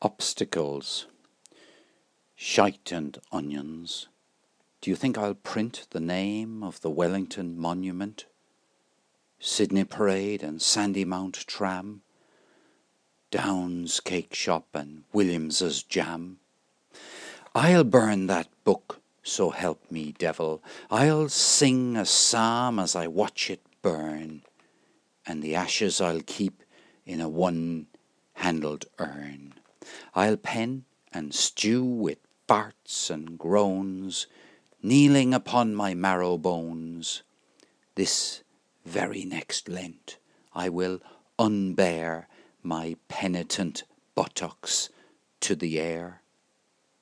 Obstacles, shite and onions. Do you think I'll print the name of the Wellington Monument, Sydney Parade and Sandymount Tram, Downs Cake Shop and Williams's Jam? I'll burn that book, so help me devil. I'll sing a psalm as I watch it burn, and the ashes I'll keep in a one-handled urn. I'll pen and stew with farts and groans, kneeling upon my marrow bones. This very next Lent I will unbear my penitent buttocks to the air.